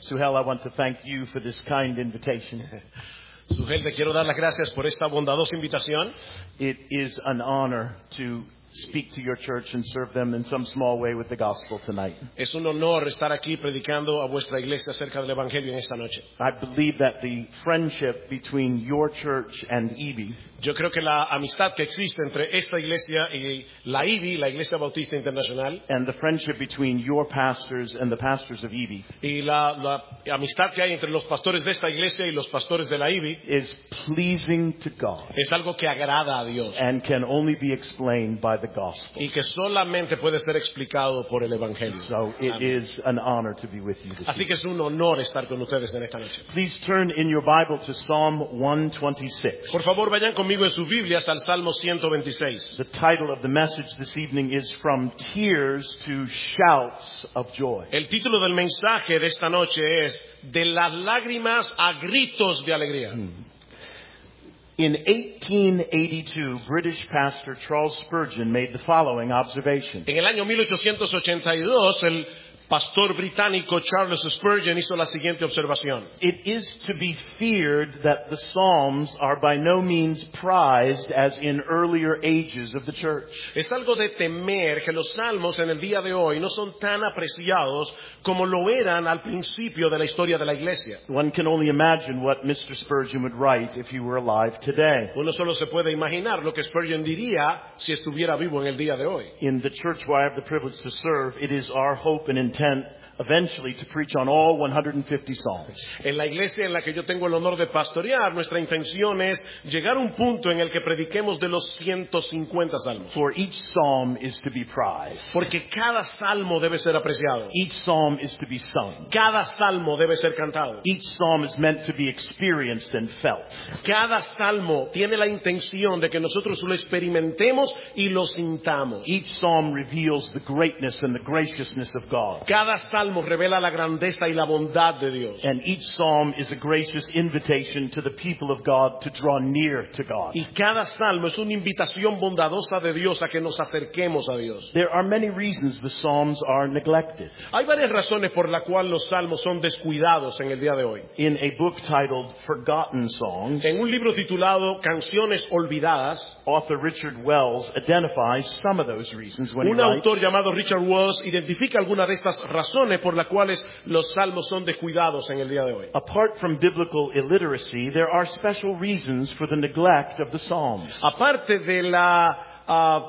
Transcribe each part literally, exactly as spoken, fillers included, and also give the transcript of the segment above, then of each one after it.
Suhel, I want to thank you for this kind invitation. Sugel, te quiero dar las gracias por esta bondadosa invitación. It is an honor to speak to your church and serve them in some small way with the gospel tonight. Es un honor estar aquí predicando a vuestra iglesia acerca del evangelio en esta noche. I believe that the friendship between your church and E B I Yo creo que la amistad que existe entre esta iglesia y la I B I, la Iglesia Bautista Internacional, and the friendship between your pastors and the pastors of E B I y la, la amistad que hay entre los pastores de esta iglesia y los pastores de la I B I is pleasing to God es algo que agrada a Dios and can only be explained by the gospel. y que solamente puede ser explicado por el evangelio. So it Amén. is an honor to be with you this Así evening. que es un honor estar con ustedes en esta noche. Please turn in your Bible to Psalm one twenty-six. Por favor, vayan conmigo en sus Biblias al Salmo ciento veintiséis. The title of the message this evening is From Tears to Shouts of Joy. El título del mensaje de esta noche es De las lágrimas a gritos de alegría. In eighteen eighty-two, British pastor Charles Spurgeon made the following observation. En el año mil ochocientos ochenta y dos, el pastor británico Charles Spurgeon hizo la siguiente observación. It is to be feared that the Psalms are by no means prized as in earlier ages of the church. Es algo de temer que los salmos en el día de hoy no son tan apreciados como lo eran al principio de la historia de la iglesia. One can only imagine what Mister Spurgeon would write if he were alive today. Uno solo se puede imaginar lo que Spurgeon diría si estuviera vivo en el día de hoy. In the church where I have the privilege to serve, it is our hope and intent eventually to preach on all one hundred fifty Psalms. En la iglesia en la que yo tengo el honor de pastorear, nuestra intención es llegar a un punto en el que prediquemos de los ciento cincuenta salmos. For each psalm is to be prized. Porque cada salmo debe ser apreciado. Each psalm is to be sung. Cada salmo debe ser cantado. Each psalm is meant to be experienced and felt. Cada salmo tiene la intención de que nosotros lo experimentemos y lo sintamos. Each psalm reveals the greatness and the graciousness of God. Cada salmo revela la grandeza y la bondad de Dios. And each psalm is a gracious invitation to the people of God to draw near to God. Y cada salmo es una invitación bondadosa de Dios a que nos acerquemos a Dios. There are many reasons the psalms are neglected. Hay varias razones por las cuales los salmos son descuidados en el día de hoy. In a book titled Forgotten Songs, En un libro titulado Canciones Olvidadas, author Richard Wells identifies some of those reasons when he un writes, autor llamado Richard Wells identifica algunas de estas razones por las cuales los salmos son descuidados en el día de hoy. apart from biblical illiteracy, there are special reasons for the neglect of the Psalms. Aparte de la ah,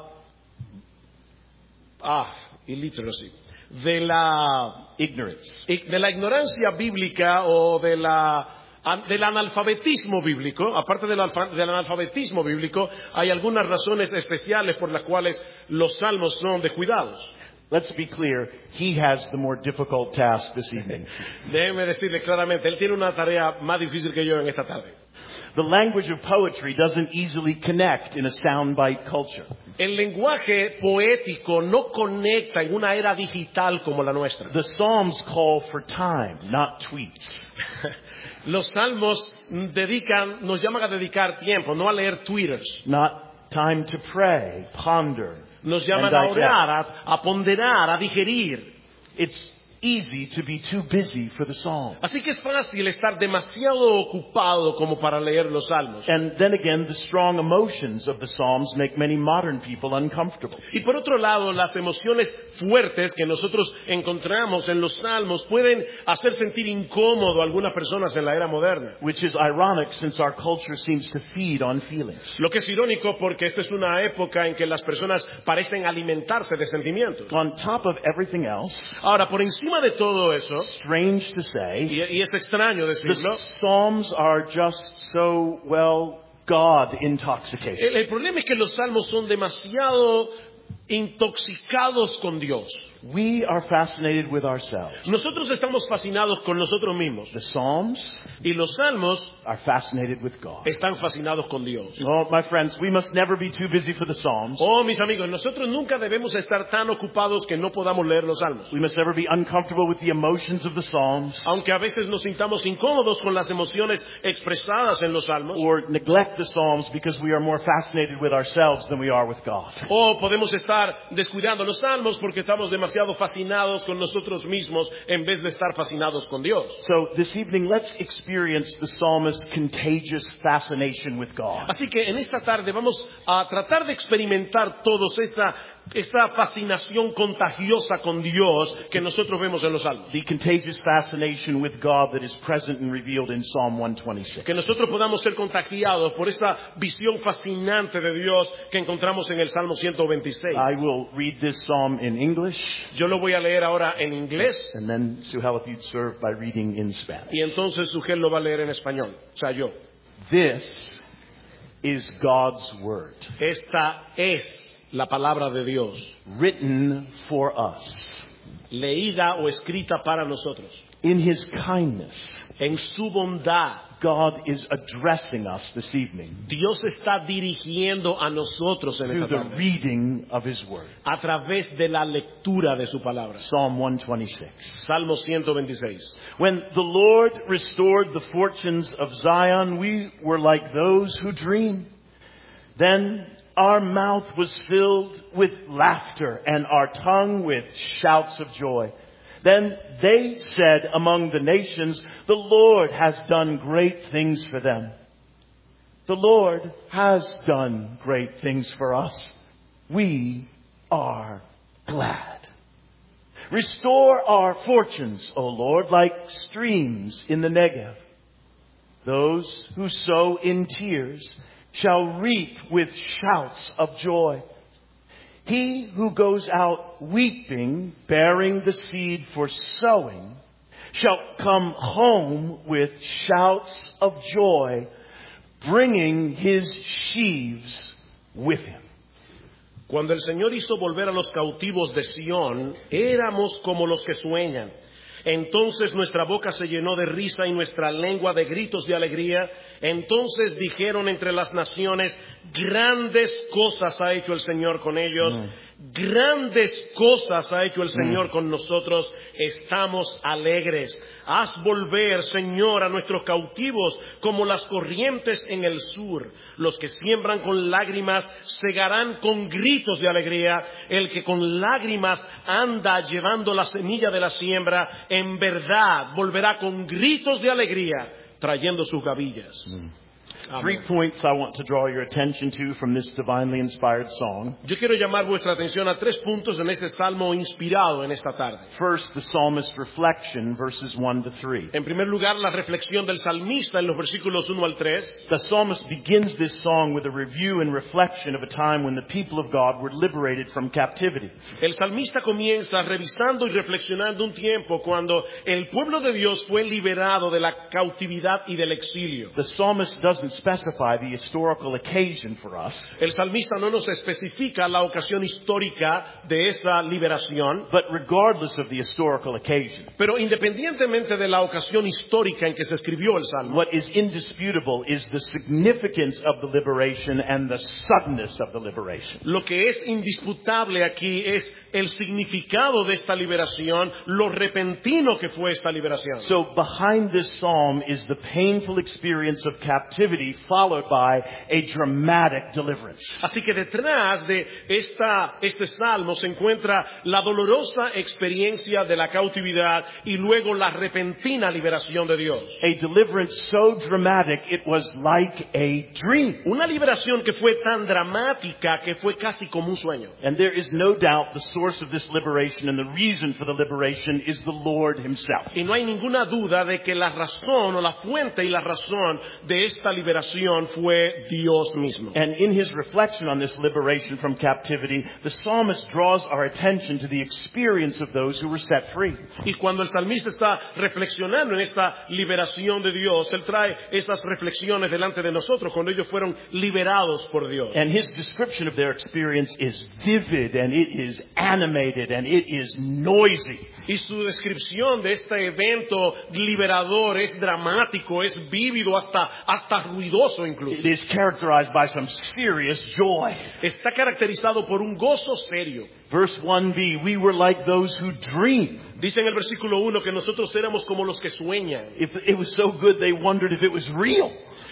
ah, illiteracy, de la Ignorance. de la ignorancia bíblica o de la del analfabetismo bíblico, aparte del, alfa, del analfabetismo bíblico, hay algunas razones especiales por las cuales los salmos son descuidados. Let's be clear, he has the more difficult task this evening. Déjeme decirle claramente, él tiene una tarea más difícil que yo en esta tarde. The language of poetry doesn't easily connect in a soundbite culture. El lenguaje poético no conecta en una era digital como la nuestra. The Psalms call for time, not tweets. Los salmos dedican, nos llaman a dedicar tiempo, no a leer twitters. Not time to pray, ponder, Nos llaman and a digest. orar, a, a ponderar, a digerir. It's easy to be too busy for the Psalms. Así que es fácil estar demasiado ocupado como para leer los salmos. And then again, the strong emotions of the Psalms make many modern people uncomfortable. Y por otro lado, las emociones fuertes que nosotros encontramos en los salmos pueden hacer sentir incómodo a algunas personas en la era moderna. Which is ironic since our culture seems to feed on feelings. Lo que es irónico porque esta es una época en que las personas parecen alimentarse de sentimientos. On top of everything else, Ahora, por encima de todo eso, strange to say, y, y es extraño the decirlo, Psalms are just so, well, God intoxicated. el, el problema es que los salmos son demasiado intoxicados con Dios. We are fascinated with ourselves. Nosotros estamos fascinados con nosotros mismos. The Psalms Y los salmos are fascinated with God. están fascinados con Dios. Oh, my friends, we must never be too busy for the Psalms. Oh, mis amigos, nosotros nunca debemos estar tan ocupados que no podamos leer los salmos. We must never be uncomfortable with the emotions of the Psalms Aunque a veces nos sintamos incómodos con las emociones expresadas en los salmos. or neglect the Psalms because we are more fascinated with ourselves than we are with God. O podemos estar descuidando los salmos porque estamos demasiado demasiado fascinados con nosotros mismos en vez de estar fascinados con Dios. So this evening, let's experience the psalmist's contagious fascination with God. Así que en esta tarde vamos a tratar de experimentar todos esta, esta fascinación contagiosa con Dios que nosotros vemos en los Salmos. The contagious fascination with God that is present and revealed in Psalm one twenty-six. Que nosotros podamos ser contagiados por esa visión fascinante de Dios que encontramos en el Salmo ciento veintiséis. I will read this psalm in English, Yo lo voy a leer ahora en inglés and then Suhel, if you'd serve by reading in Spanish. y entonces Sugel lo va a leer en español, o sea, yo. This is God's word, Esta es la palabra de Dios, written for us. leída o escrita para nosotros. In His kindness, En su bondad, God is addressing us this evening Dios está dirigiendo a nosotros en through esta the tarde reading of His word. a través de la lectura de su palabra. Psalm one twenty-six. Salmo ciento veintiséis. When the Lord restored the fortunes of Zion, we were like those who dream. Then our mouth was filled with laughter and our tongue with shouts of joy. Then they said among the nations, the Lord has done great things for them. The Lord has done great things for us. We are glad. Restore our fortunes, O Lord, like streams in the Negev. Those who sow in tears shall reap with shouts of joy. He who goes out weeping, bearing the seed for sowing, shall come home with shouts of joy, bringing his sheaves with him. Cuando el Señor hizo volver a los cautivos de Sión, éramos como los que sueñan. Entonces nuestra boca se llenó de risa y nuestra lengua de gritos de alegría. Entonces dijeron entre las naciones, grandes cosas ha hecho el Señor con ellos. Mm. Grandes cosas ha hecho el Señor mm. con nosotros. Estamos alegres. Haz volver, Señor, a nuestros cautivos como las corrientes en el sur. Los que siembran con lágrimas segarán con gritos de alegría. El que con lágrimas anda llevando la semilla de la siembra, en verdad volverá con gritos de alegría, trayendo sus gavillas. Mm. Three points I want to draw your attention to from this divinely inspired song. Yo quiero llamar vuestra atención a tres puntos en este salmo inspirado en esta tarde. First, the psalmist's reflection, verses one to three. En primer lugar, la reflexión del salmista en los versículos uno al tres. The psalmist begins this song with a review and reflection of a time when the people of God were liberated from captivity. El salmista comienza revisando y reflexionando un tiempo cuando el pueblo de Dios fue liberado de la cautividad y del exilio. The psalmist doesn't specify the historical occasion for us. El salmista no nos especifica la ocasión histórica de esa liberación. But regardless of the historical occasion, pero independientemente de la ocasión histórica en que se escribió el salmo, what is indisputable is the significance of the liberation and the suddenness of the liberation. Lo que es indisputable aquí es el significado de esta liberación, lo repentino que fue esta liberación. So behind this psalm is the painful experience of captivity followed by a dramatic deliverance. Así que detrás de esta, este salmo se encuentra la dolorosa experiencia de la cautividad y luego la repentina liberación de Dios. A deliverance so dramatic it was like a dream. Una liberación que fue tan dramática que fue casi como un sueño. And there is no doubt the source of this liberation and the reason for the liberation is the Lord Himself. Y no hay ninguna duda de que la razón o la fuente y la razón de esta liberación fue Dios mismo. And in his reflection on this liberation from captivity, the psalmist draws our attention to the experience of those who were set free. Y cuando el salmista está reflexionando en esta liberación de Dios, él trae esas reflexiones delante de nosotros cuando ellos fueron liberados por Dios. And his description of their experience is vivid and it is animated and it is noisy. Y su descripción de este evento liberador es dramático, es vívido, hasta hasta ruidoso incluso. It is characterized by some serious joy. Está caracterizado por un gozo serio. Verse one b, we were like those who dream. Dice en el versículo uno que nosotros éramos como los que sueñan. If it was so good they wondered if it was real.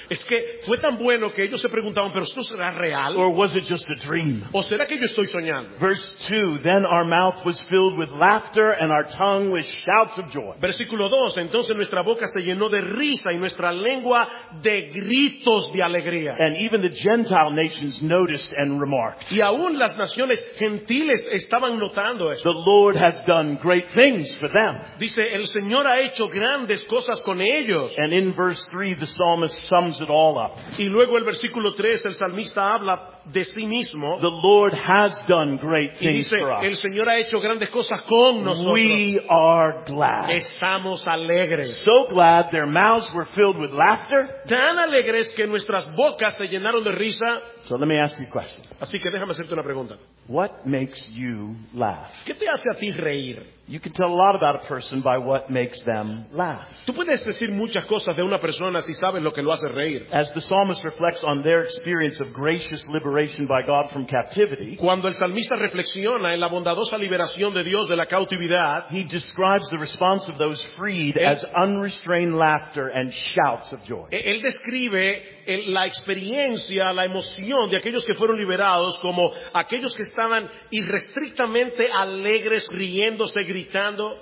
Es que fue tan bueno que ellos se preguntaban, ¿pero esto será real? Or was it just a dream? ¿O será que yo estoy soñando? Verse two, then our mouth was filled with laughter and our tongue with shouts of joy. Versículo dos, entonces nuestra boca se llenó de risa y nuestra lengua de gritos de alegría. And even the Gentile nations noticed and remarked. Y aún las naciones gentiles estaban notando eso. The Lord has done great things for them. Dice, el Señor ha hecho grandes cosas con ellos. And in verse three, the psalmist sums it all up. Y luego el versículo tres, el salmista habla de sí mismo. The Lord has done great Y things dice, for el us. Señor ha hecho grandes cosas con nosotros. We are glad. Estamos alegres. So glad their mouths were filled with laughter. Tan alegres que nuestras bocas se llenaron de risa. So let me ask you a question. Así que déjame hacerte una pregunta. What makes you laugh? ¿Qué te hace a ti reír? You can tell a lot about a person by what makes them laugh. Tú puedes decir muchas cosas de una persona si sabes lo que lo hace reír. As the psalmist reflects on their experience of gracious liberation by God from captivity, Cuando el salmista reflexiona en la bondadosa liberación de Dios de la cautividad, he describes the response of those freed as unrestrained laughter and shouts of joy. él describe el- la experiencia, la emoción de aquellos que fueron liberados como aquellos que estaban irrestrictamente alegres, riéndose, gritando.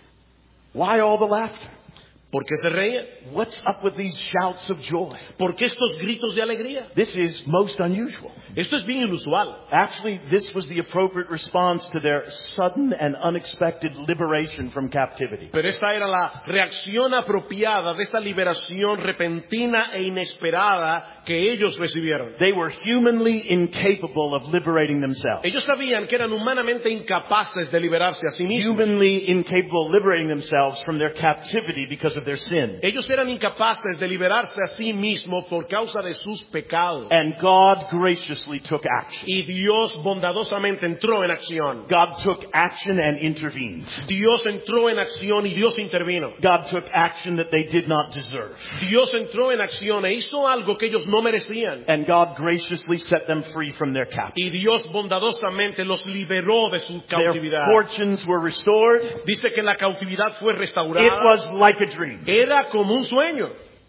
Why all the laughter? ¿Por qué se reían? What's up with these shouts of joy? ¿Por qué estos gritos de alegría? This is most unusual. Esto es bien inusual. Actually, this was the appropriate response to their sudden and unexpected liberation from captivity. Pero esta era la reacción apropiada de esa liberación repentina e inesperada que ellos recibieron. They were humanly incapable of liberating themselves. Ellos sabían que eran humanamente incapaces de liberarse a sí mismos. Humanly incapable of liberating themselves from their captivity because of their sin. Ellos eran incapaces de liberarse a sí mismos por causa de sus pecados. And God graciously took action. Y Dios bondadosamente entró en acción. God took action and intervened. Dios entró en acción y Dios intervino. God took action that they did not deserve. Dios entró en acción e hizo algo que ellos no merecían. And God graciously set them free from their captivity. Y Dios bondadosamente los liberó de su Their cautividad. fortunes were restored. Dice que la cautividad fue It restaurada. was like a dream. Era como un sueño.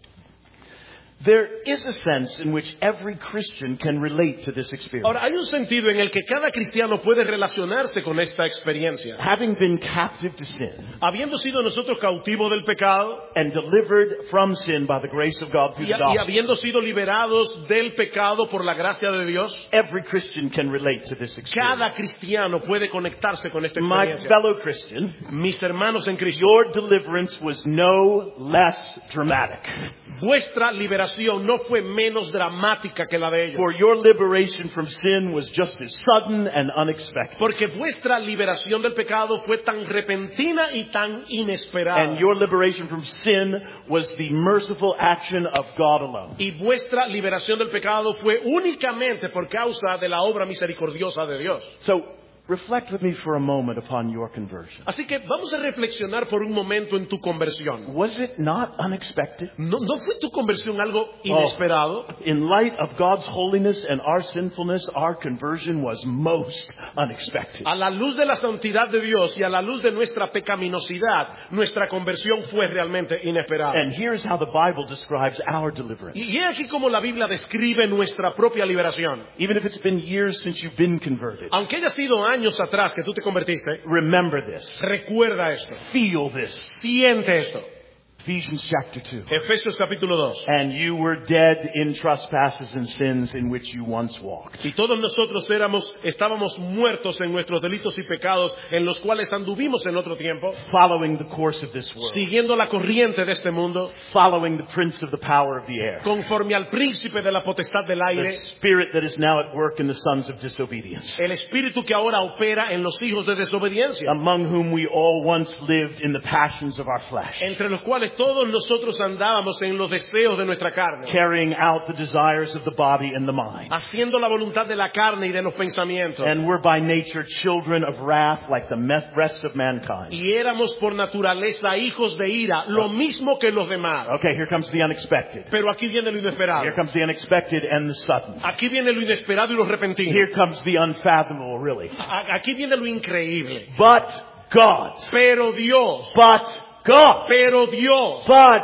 There is a sense in which every Christian can relate to this experience. Ahora, hay un sentido en el que cada cristiano puede relacionarse con esta experiencia. Having been captive to sin Habiendo sido nosotros cautivos del pecado and delivered from sin by the grace of God through y, the y gospel, habiendo sido liberados del pecado por la gracia de Dios, every Christian can relate to this experience. cada cristiano puede conectarse con esta My experiencia. fellow Christian, Mis hermanos en Cristo, your deliverance was no less dramatic. vuestra liberación no fue menos dramática que la de ellos. For your liberation from sin was just as sudden and unexpected. Porque vuestra liberación del pecado fue tan repentina y tan inesperada. And your liberation from sin was the merciful action of God alone. Y vuestra liberación del pecado fue únicamente por causa de la obra misericordiosa de Dios. So, reflect with me for a moment upon your conversion. Así que vamos a reflexionar por un momento en tu conversión. Was it not unexpected? ¿No, no fue tu conversión algo inesperado? In light of God's holiness and our sinfulness, our conversion was most unexpected. A la luz de la santidad de Dios y a la luz de nuestra pecaminosidad, nuestra conversión fue realmente inesperada. And here's how the Bible describes our deliverance. Y es aquí como la Biblia describe nuestra propia liberación. Even if it's been years since you've been converted, Aunque haya sido años atrás que tú te convertiste, remember this. recuerda esto, Feel this. siente esto. Ephesians chapter two. Efesios capítulo dos. And you were dead in trespasses and sins in which you once walked. Y todos nosotros éramos, estábamos muertos en nuestros delitos y pecados en los cuales anduvimos en otro tiempo, Following the course of this world. siguiendo la corriente de este mundo, Following the prince of the power of the air. conforme al príncipe de la potestad del The aire, spirit that is now at work in the sons of disobedience. el espíritu que ahora opera en los hijos de desobediencia, Among whom we all once lived in the passions of our flesh. entre los cuales todos nosotros andábamos en los deseos de nuestra carne, Carrying out the desires of the body and the mind. haciendo la voluntad de la carne y de los pensamientos. And we're by nature children of wrath like the me- rest of mankind. Y éramos por naturaleza hijos de ira, lo mismo que los demás. Okay, here comes the unexpected. Pero aquí viene lo inesperado. Here comes the unexpected and the sudden. Aquí viene lo inesperado y lo repentino. Here comes the unfathomable, really. A- Aquí viene lo increíble. But God. Pero Dios, But God. pero Dios, But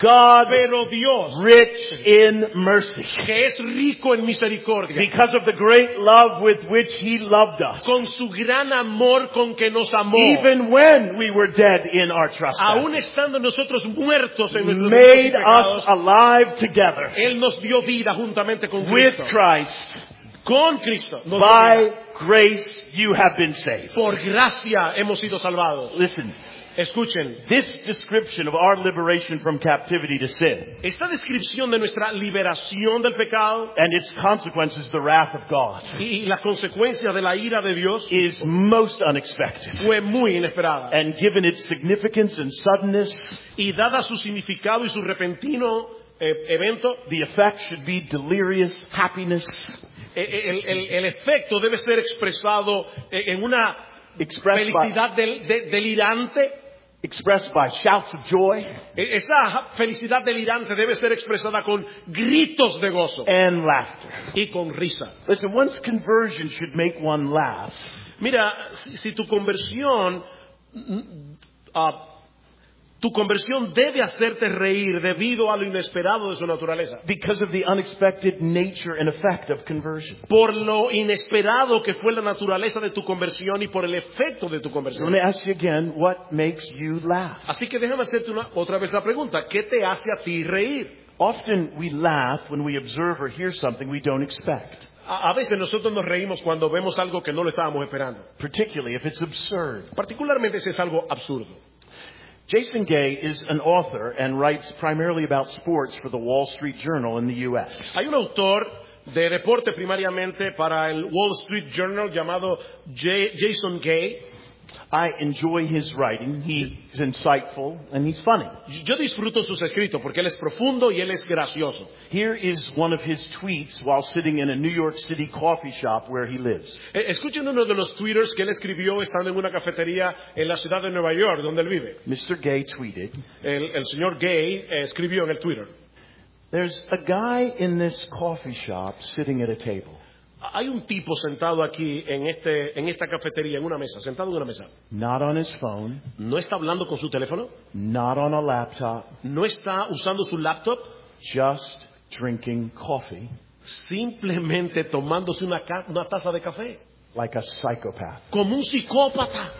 God, pero Dios, rich in mercy, que es rico en misericordia, because of the great love with which He loved us, con su gran amor con que nos amó, even when we were dead in our aún trespasses, estando nosotros muertos en nuestros made pecados, us alive together Él nos dio vida juntamente con with Cristo. Christ. Con Cristo. Nos dio By vida. grace you have been saved. Por gracia hemos sido salvados. Listen, Escuchen, this description of our liberation from captivity to sin esta descripción de nuestra liberación del pecado and its consequences, the wrath of God, y las consecuencias de la ira de Dios is most unexpected. fue muy inesperada. And given its significance and suddenness, Y dada su significado y su repentino eh, evento, the effect should be delirious happiness, eh, el, el- el efecto debe ser expresado eh, en una expressed by, felicidad del- de- delirante. expressed by shouts of joy Eh, Esa felicidad delirante debe ser expresada con gritos de gozo and laughter. y con risa. Listen, one's conversion should make one laugh. Mira, si, si tu conversión, mm, ah, tu conversión debe hacerte reír debido a lo inesperado de su naturaleza. Because of the unexpected nature and effect of conversion. Por lo inesperado que fue la naturaleza de tu conversión y por el efecto de tu So conversión. let me ask you again, what makes you laugh? Así que déjame hacerte una, otra vez la pregunta. ¿Qué te hace a ti reír? Often we laugh when we observe or hear something we don't expect, A, a veces nosotros nos reímos cuando vemos algo que no lo estábamos esperando. particularly if it's absurd. Particularmente si es algo absurdo. Jason Gay is an author and writes primarily about sports for the Wall Street Journal in the U S. Hay un autor de deporte primariamente para el Wall Street Journal llamado J- Jason Gay. I enjoy his writing. He's insightful and he's funny. Yo disfruto sus escritos porque él es profundo y él es gracioso. Here is one of his tweets while sitting in a New York City coffee shop where he lives. Eh, Escuchen uno de los twitters que él escribió estando en una cafetería en la ciudad de Nueva York, donde él vive. Mister Gay tweeted, El, el señor Gay eh, escribió en el Twitter: "There's a guy in this coffee shop sitting at a table, hay un tipo sentado aquí en, este, en esta cafetería, en una mesa, sentado en una mesa. not on his phone, No está hablando con su teléfono, not on a laptop, no está usando su laptop, just drinking coffee simplemente tomándose una, ca- una taza de café, like a psychopath." como un psicópata.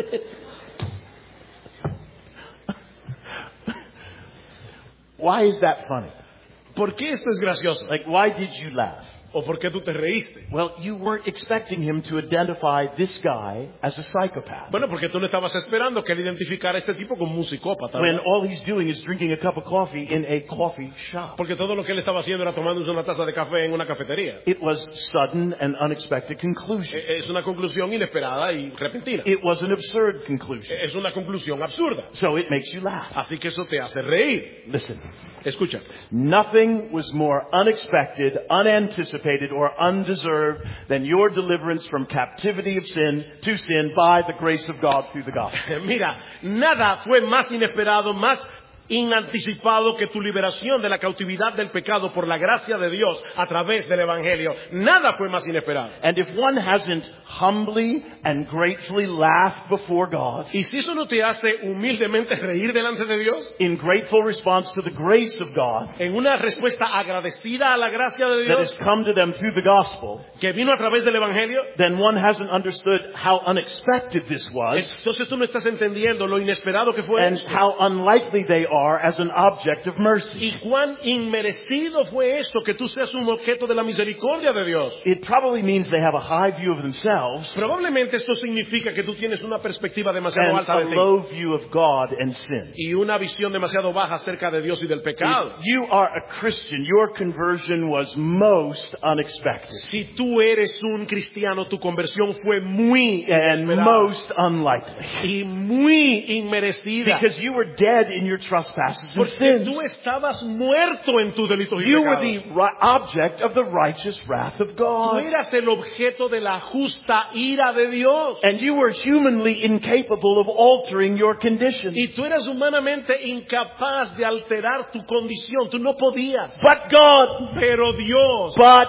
Why is that funny? ¿Por qué esto es gracioso? Like, why did you laugh? ¿O por qué tú te reíste? Well, you weren't expecting him to identify this guy as a psychopath Bueno, porque tú no estabas esperando que él identificara a este tipo como un psicópata, when ¿verdad? all he's doing is drinking a cup of coffee in a coffee shop. Porque todo lo que él estaba haciendo era tomándose una taza de café en una cafetería. It was sudden and unexpected conclusion. Eh, Es una conclusión inesperada y repentina. It was an absurd conclusion. Eh, Es una conclusión absurda. So it makes you laugh. Así que eso te hace reír. Listen, Escucha. nothing was more unexpected, unanticipated, or undeserved than your deliverance from captivity of sin to sin by the grace of God through the gospel. Mira, nada fue más inesperado, más inanticipado que tu liberación de la cautividad del pecado por la gracia de Dios a través del Evangelio. Nada fue más inesperado. And if one hasn't humbly and gratefully laughed before God Y si eso no te hace humildemente reír delante de Dios, in grateful response to the grace of God en una respuesta agradecida a la gracia de that has Dios come to them through the gospel, que vino a través del Evangelio, then one hasn't understood how unexpected this was entonces tú no estás entendiendo lo inesperado que fue and esto. how unlikely they are as an object of mercy. Y cuán inmerecido fue esto que tú seas un objeto de la misericordia de Dios. It probably means they have a high view of themselves Probablemente esto significa que tú tienes una perspectiva demasiado and alta a de ti low view of God and sin. y una visión demasiado baja acerca de Dios y del pecado. If you are a Christian, your conversion was most unexpected Si tú eres un cristiano, tu conversión fue muy and inesperada most unlikely y muy inmerecida. because you were dead in your trespasses and Porque sins. tú estabas muerto en tus delitos y You were pecados. the ri- object of the righteous wrath of Tú God. eras el objeto de la justa ira de Dios. And you were humanly incapable of altering your condition. Y tú eras humanamente incapaz de alterar tu condición. Tú no podías. But God, Pero Dios, but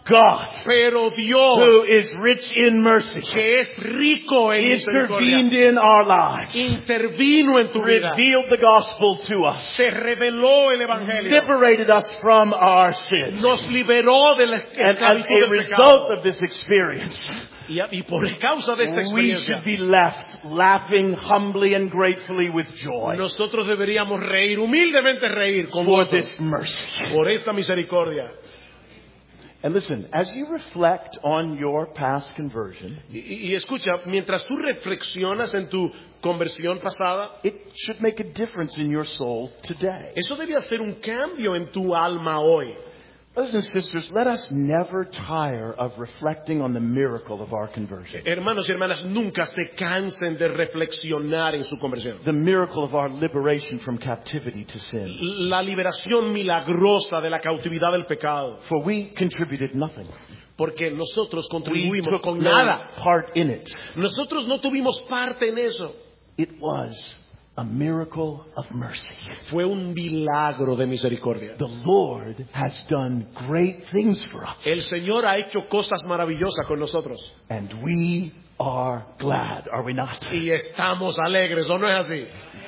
God, Pero who Dios, is rich in mercy, que es rico en intervened misericordia, in our lives, intervino en tu vida, revealed the gospel to us, te reveló el evangelio, liberated us from our sins. nos liberó de la And as esclavitud a del result pecado. of this experience, Y, y por causa de esta we experiencia, should be left laughing humbly and gratefully with joy nosotros deberíamos reír, humildemente reír con for gozo this mercy. por esta misericordia. And listen, as you reflect on your past conversion, Y, y escucha, mientras tú reflexionas en tu conversión pasada, it should make a difference in your soul today. eso debe hacer un cambio en tu alma hoy. Brothers and sisters, let us never tire of reflecting on the miracle of our conversion. Hermanos y hermanas, nunca se cansen de reflexionar en su conversión. The miracle of our liberation from captivity to sin. La liberación milagrosa de la cautividad del pecado. For we contributed nothing. Porque nosotros We contribuimos took con no nada. part in it. Nosotros no tuvimos parte en eso. It was a miracle of mercy. Fue un milagro de misericordia. The Lord has done great things for us. El Señor ha hecho cosas maravillosas con nosotros. And we are glad, are we not? Y estamos alegres, ¿o no es así?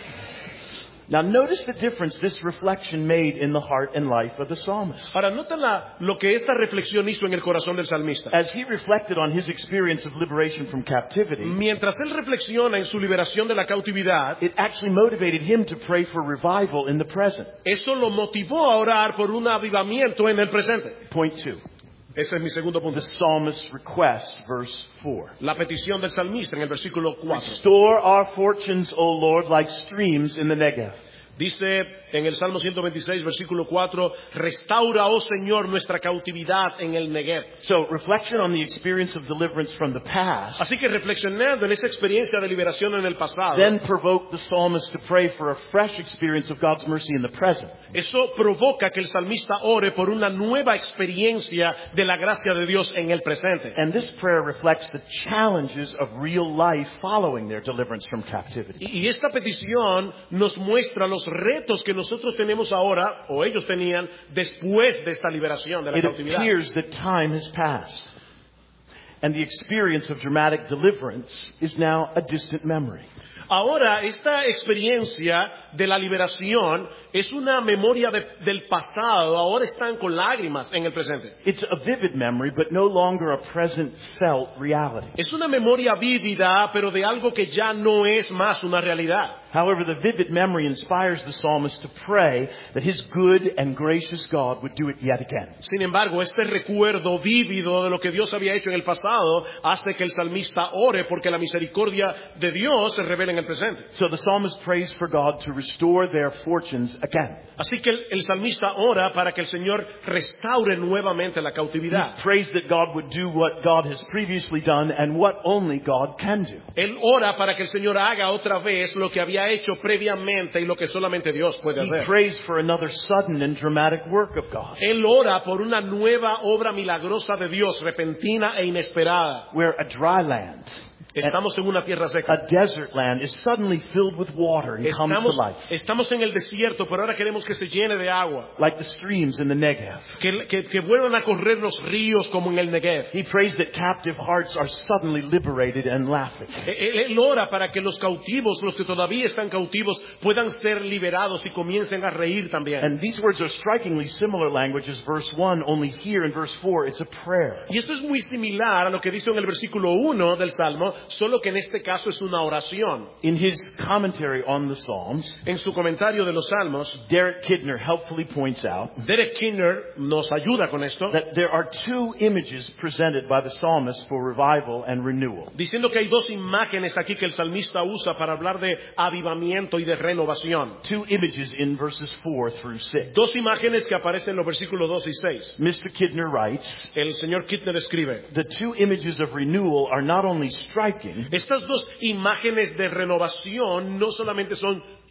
Now notice the difference this reflection made in the heart and life of the psalmist. Ahora, nota la, lo que esta reflexión hizo en el corazón del salmista. As he reflected on his experience of liberation from captivity, Mientras él reflexiona en su liberación de la cautividad, it actually motivated him to pray for revival in the present. eso lo motivó a orar por un avivamiento en el presente. Point two, Ese es mi segundo the punto. psalmist's request, verse four. La petición del salmista en el versículo cuatro. Restore our fortunes, O Lord, like streams in the Negev. Dice en el Salmo ciento veintiséis, versículo cuatro, restaura, oh Señor, nuestra cautividad en el Negev. So reflection on the experience of deliverance from the past Así que reflexionando en esa experiencia de liberación en el pasado, then provoked the psalmist to pray for a fresh experience of God's mercy in the present. eso provoca que el salmista ore por una nueva experiencia de la gracia de Dios en el presente. And this prayer reflects the challenges of real life following their deliverance from captivity. Y, y esta petición nos muestra los retos que nosotros tenemos ahora, o ellos tenían, después de esta liberación de la It cautividad. appears that time has passed, and the experience of dramatic deliverance is now a distant memory. Ahora, esta experiencia de la liberación es una memoria de, del pasado. Ahora están con lágrimas en el presente. It's a vivid memory, but no longer a present felt reality. Es una memoria vívida, pero de algo que ya no es más una realidad. However, the vivid memory inspires the psalmist to pray that his good and gracious God would do it yet again. Sin embargo, este recuerdo vívido de lo que Dios había hecho en el pasado hace que el salmista ore porque la misericordia de Dios se revela en el presente. So the psalmist prays for God to restore their fortunes again. Así que el, el salmista ora para que el Señor restaure nuevamente la cautividad. He prays that God would do what God has previously done and what only God can do. Él ora para que el Señor haga otra vez lo que había hecho previamente y lo que solamente Dios puede He hacer. prays for another sudden and dramatic work of God, Él ora por una nueva obra milagrosa de Dios, repentina e inesperada. where a dry land, Estamos en una tierra seca. a desert land, is suddenly filled with water and comes to Estamos, life, estamos en el desierto, pero ahora queremos que se llene de agua. like the streams in the Negev. Que, que, que vuelvan a correr los ríos como en el Negev. He prays that captive hearts are suddenly liberated and laughing. Él, él ora para que los cautivos, los que todavía están cautivos, puedan ser liberados y comiencen a reír también. And these words are strikingly similar language as verse one, only here in verse four it's a prayer. Y esto es muy similar a lo que dice en el versículo uno del Salmo, solo que en este caso es una oración. In his commentary on the Psalms, En su comentario de los Salmos, Derek Kidner helpfully points out Derek Kidner nos ayuda con esto, that there are two images presented by the psalmist for revival and renewal. diciendo que hay dos imágenes aquí que el salmista usa para hablar de avivamiento y de renovación. Two images in verses four through six. Dos imágenes que aparecen en los versículos dos y seis. Mister Kidner writes, El señor Kidner escribe, the two images of renewal are not only striking, estas dos imágenes de renovación no solamente son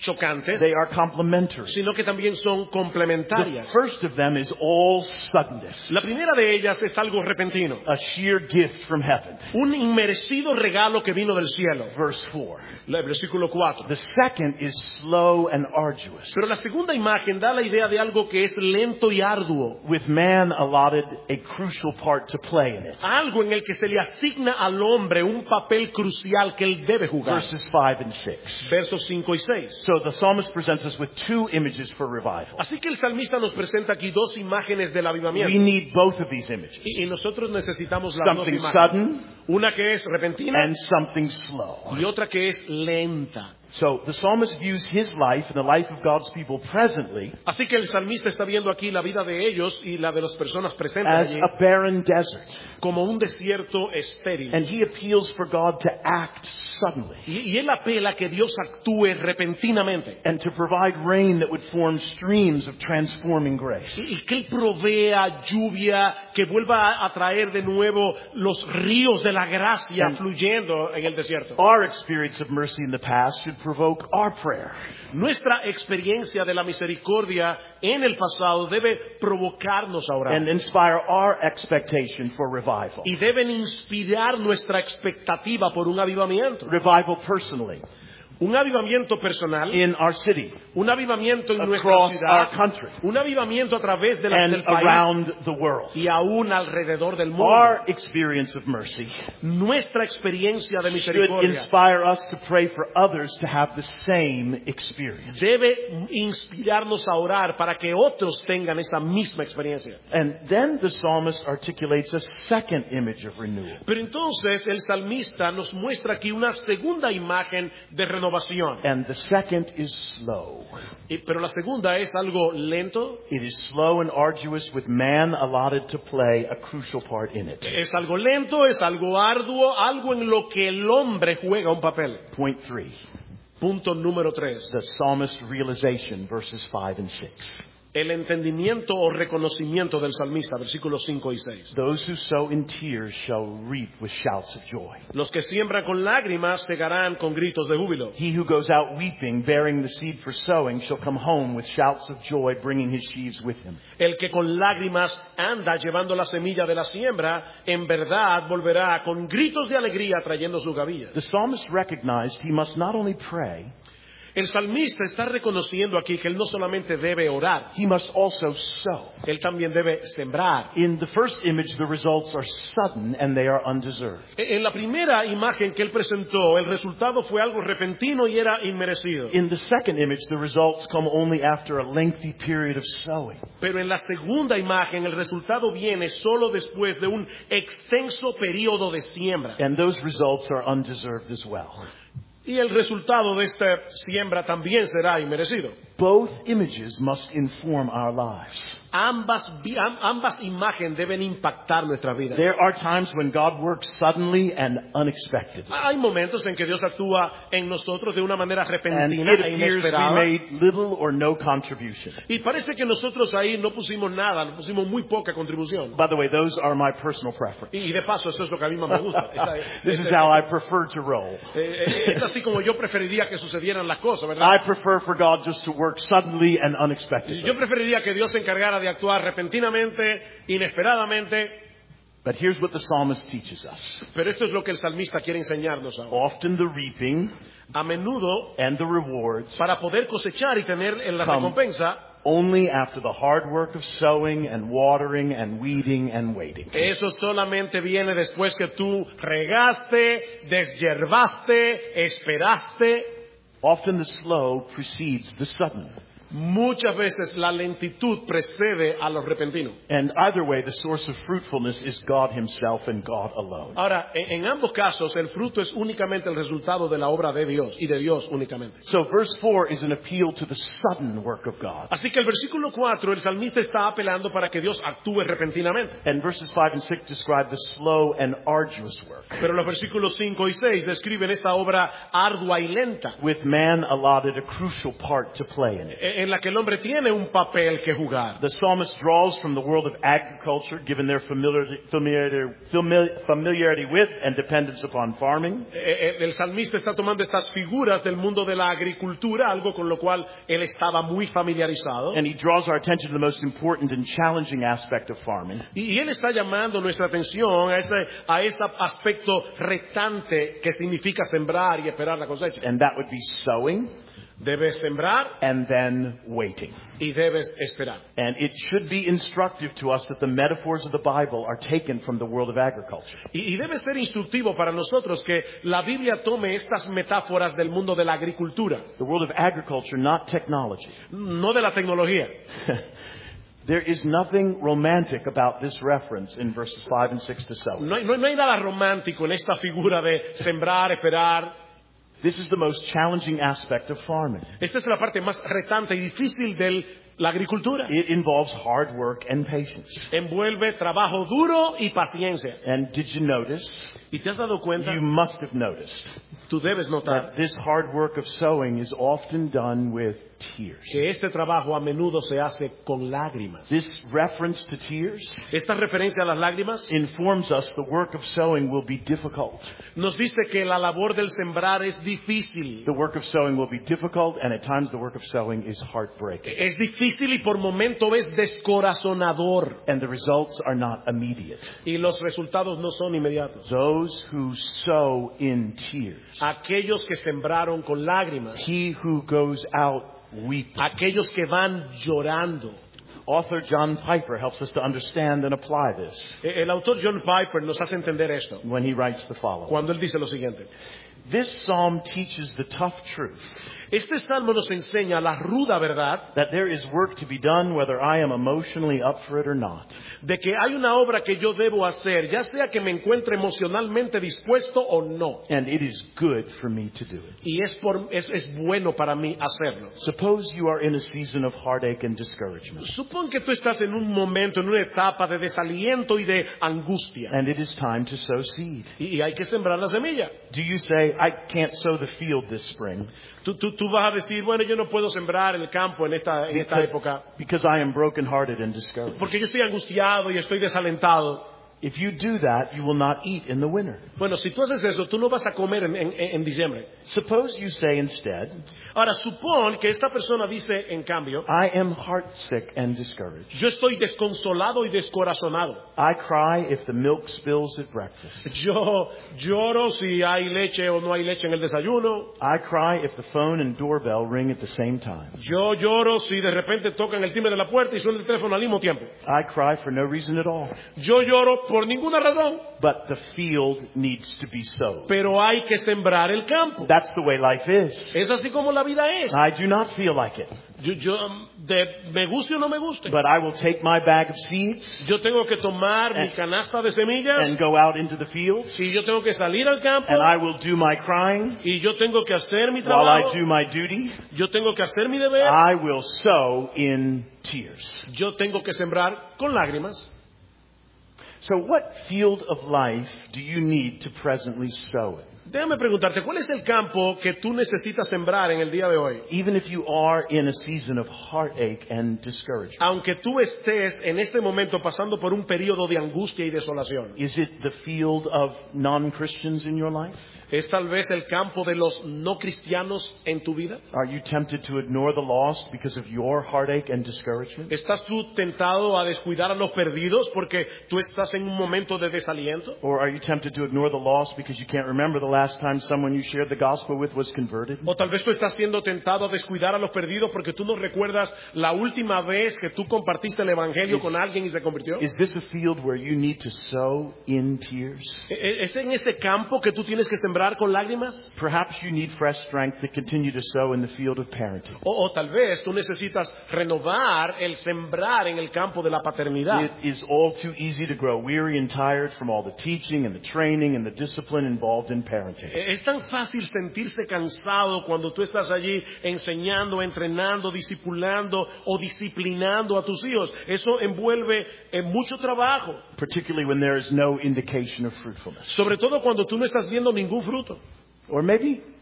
chocantes, they are complementary. sino que también son The complementarias. first of them is all suddenness, La primera de ellas es algo repentino, a sheer gift from heaven. un inmerecido regalo que vino del cielo. Verse four. El versículo cuatro. The second is slow and arduous, Pero la segunda imagen da la idea de algo que es lento y arduo, with man allotted a crucial part to play in it. algo en el que se le asigna al hombre un papel crucial que él debe jugar. Verses five and six. Versos cinco y seis. So the psalmist presents us with two images for revival. Así que el salmista nos presenta aquí dos imágenes del We avivamiento. need both of these images. Y, y nosotros necesitamos las dos Something imágenes. sudden Una que es repentina and something slow. y otra que es lenta. So the psalmist views his life and the life of God's people presently Así que el salmista está viendo aquí la vida de ellos y la de las personas presentes as allí a barren desert. como un desierto estéril. And he appeals for God to act suddenly Y, y él apela que Dios actúe repentinamente and to provide rain that would form streams of transforming grace. y, y que él provea lluvia que vuelva a, a traer de nuevo los ríos de la gracia And- fluyendo en el desierto. Our experience of mercy in the past should provoke our prayer. Nuestra experiencia de la misericordia en el pasado debe provocarnos a orar And inspire our expectation for revival. y deben inspirar nuestra expectativa por un avivamiento. Revival personally, Un avivamiento personal, in our city, un avivamiento en nuestra across our ciudad, country, un avivamiento a través de la, and del país around the world. y aún alrededor del mundo. Our experience of mercy Nuestra experiencia de should misericordia inspire us to pray for others to have the same experience. debe inspirarnos a orar para que otros tengan esa misma experiencia. And then the psalmist articulates a second image of renewal. Pero entonces el salmista nos muestra aquí una segunda imagen de renovación. And the second is slow. Y- Pero la segunda es algo lento, It is slow and arduous, with man allotted to play a crucial part in it. es algo lento, es algo arduo, algo en lo que el hombre juega un papel. Point three, Punto número tres. the psalmist's realization, verses five and six. El entendimiento o reconocimiento del salmista, versículos cinco y seis. Those who sow in tears shall reap with shouts of joy. Los que siembran con lágrimas segarán con gritos de júbilo. He who goes out weeping, bearing the seed for sowing, shall come home with shouts of joy, bringing his sheaves with him. El que con lágrimas anda llevando la semilla de la siembra, en verdad volverá con gritos de alegría trayendo sus gavillas. The psalmist recognized he must not only pray, El salmista está reconociendo aquí que él no solamente debe orar, he must also sow. él también debe sembrar. In the first image, the results are sudden and they are undeserved. En la primera imagen que él presentó, el resultado fue algo repentino y era inmerecido. In the second image, the results come only after a lengthy period of sowing. Pero en la segunda imagen, el resultado viene solo después de un extenso periodo de siembra. And those results are undeserved as well. Y el resultado de esta siembra también será inmerecido. Both images must inform our lives. Ambas, vi- am- ambas imágenes deben impactar nuestra vida. There are times when God works suddenly and unexpectedly. Hay momentos en que Dios actúa en nosotros de una manera And repentina it e appears we inesperada. made little or no contribution. Y parece que nosotros ahí no pusimos nada, no pusimos muy poca contribución. By the way, those are my personal preference. Y de paso, eso es lo que a mí más me gusta. Esa- This is esa- how I prefer to roll. eh, eh, es así como yo preferiría que sucedieran las cosas, ¿verdad? I prefer for God just to work suddenly and unexpectedly. Yo preferiría que Dios se encargara de actuar repentinamente, inesperadamente, But here's what the psalmist teaches us. pero esto es lo que el salmista quiere enseñarnos ahora. Often the reaping A menudo, and the rewards para poder cosechar y tener en la Come. recompensa, only after the hard work of sowing and watering and weeding and waiting. eso solamente viene después que tú regaste, deshiervaste, esperaste. Often the slow precedes the sudden. Muchas veces la lentitud precede a lo repentino. And either way, the source of fruitfulness is God himself and God alone. Ahora, en, en ambos casos, el fruto es únicamente el resultado de la obra de Dios y de Dios únicamente. So verse four is an appeal to the sudden work of God. Así que el versículo cuatro, el salmista está apelando para que Dios actúe repentinamente. And verses five and six describe the slow and arduous work, Pero los versículos cinco y seis describen esta obra ardua y lenta, with man allotted a crucial part to play in it. en en la que el hombre tiene un papel que jugar. The psalmist draws from the world of agriculture, given their familiarity, familiarity, familiarity with and dependence upon farming. El salmista está tomando estas figuras del mundo de la agricultura, algo con lo cual él estaba muy familiarizado. And he draws our attention to the most important and challenging aspect of farming. Y él está llamando nuestra atención a ese, a ese aspecto retante que significa sembrar y esperar la cosecha. And that would be sowing. Debes sembrar and then waiting. Y debes esperar. And it should be instructive to us that the metaphors of the Bible are taken from the world of agriculture. Y, y debe ser instructivo para nosotros que la Biblia tome estas metáforas del mundo de la agricultura. The world of agriculture, not technology. No de la tecnología. There is nothing romantic about this reference in verses five and six to sowing. No hay, no, no hay nada romántico en esta figura de sembrar, esperar. This is the most challenging aspect of farming. Esta es la parte más retante y difícil de la agricultura. It involves hard work and patience. Envuelve trabajo duro y paciencia. And did you notice? ¿Y te has dado cuenta? You must have noticed. Tú debes notar that this hard work of sowing is often done with tears. Que este trabajo a menudo se hace con lágrimas. This reference to tears, esta referencia a las lágrimas, informs us the work of sowing will be difficult. Nos dice que la labor del sembrar es difícil. The work of sowing will be difficult, and at times the work of sowing is heartbreaking. Es difícil y por momento es descorazonador. And the results are not immediate. Y los resultados no son inmediatos. Those who sow in tears. Aquellos que sembraron con lágrimas. He who goes out weeping. Aquellos que van llorando. Author John Piper helps us to understand and apply this. El autor John Piper nos hace entender esto. When he writes the following. Cuando él dice lo siguiente. This psalm teaches the tough truth. Este salmo nos enseña la ruda verdad that there is work to be done whether I am emotionally up for it or not. De que hay una obra que yo debo hacer, ya sea que me encuentre emocionalmente dispuesto o no. And it is good for me to do it. Y es por es, es bueno para mí hacerlo. Suppose you are in a season of heartache and discouragement. Supón que tú estás en un momento, en una etapa de desaliento y de angustia. And it is time to sow seed. Y, y hay que sembrar la semilla. Do you say, I can't sow the field this spring? Tú, tú, tú vas a decir, bueno, yo no puedo sembrar el campo en esta, en esta because, época. Because I am brokenhearted and discouraged. Porque yo estoy angustiado y estoy desalentado. If you do that, you will not eat in the winter. Bueno, si tú haces eso, tú no vas a comer en, en, en diciembre. Suppose you say instead, ahora, supón que esta persona dice, en cambio, I am heartsick and discouraged. Yo estoy desconsolado y descorazonado. I cry if the milk spills at breakfast. Yo lloro si hay leche o no hay leche en el desayuno. I cry if the phone and doorbell ring at the same time. Yo lloro si de repente tocan el timbre de la puerta y suena el teléfono al mismo tiempo. I cry for no reason at all. Yo lloro por ninguna razón. But the field needs to be sowed. Pero hay que sembrar el campo. That's the way life is. Es así como la vida es. I do not feel like it. Yo, yo de, me guste o no me guste. But I will take my bag of seeds. Yo tengo que tomar and, mi canasta de semillas. And go out into the field. Sí, yo tengo que salir al campo. And I will do my crying. Y yo tengo que hacer mi trabajo. While I do my duty. Yo tengo que hacer mi deber. I will sow in tears. Yo tengo que sembrar con lágrimas. So what field of life do you need to presently sow in? Déjame preguntarte, ¿cuál es el campo que tú necesitas sembrar en el día de hoy? Even if you are in a season of heartache and discouragement. Aunque tú estés en este momento pasando por un periodo de angustia y desolación. Is it the field of non-Christians in your life? ¿Es tal vez el campo de los no cristianos en tu vida? Are you tempted to ignore the lost because of your heartache and discouragement? ¿Estás tú tentado a descuidar a los perdidos porque tú estás en un momento de desaliento? Or are you tempted to ignore the lost because you can't remember the last time someone you shared the gospel with was converted? O tal vez tú estás siendo tentado a descuidar a los perdidos porque tú no recuerdas la última vez que tú compartiste el evangelio is, con alguien y se convirtió. Is this a field where you need to sow in tears? ¿Es en este campo que tú tienes que sembrar con lágrimas? Perhaps you need fresh strength to continue to sow in the field of parenting. O, o tal vez tú necesitas renovar el sembrar en el campo de la paternidad. It is all too easy to grow weary and tired from all the teaching and the training and the discipline involved in parenting. Es tan fácil sentirse cansado cuando tú estás allí enseñando, entrenando, discipulando o disciplinando a tus hijos. Eso envuelve eh, mucho trabajo. Particularly when there is no indication of fruitfulness. Sobre todo cuando tú no estás viendo ningún fruto. Or maybe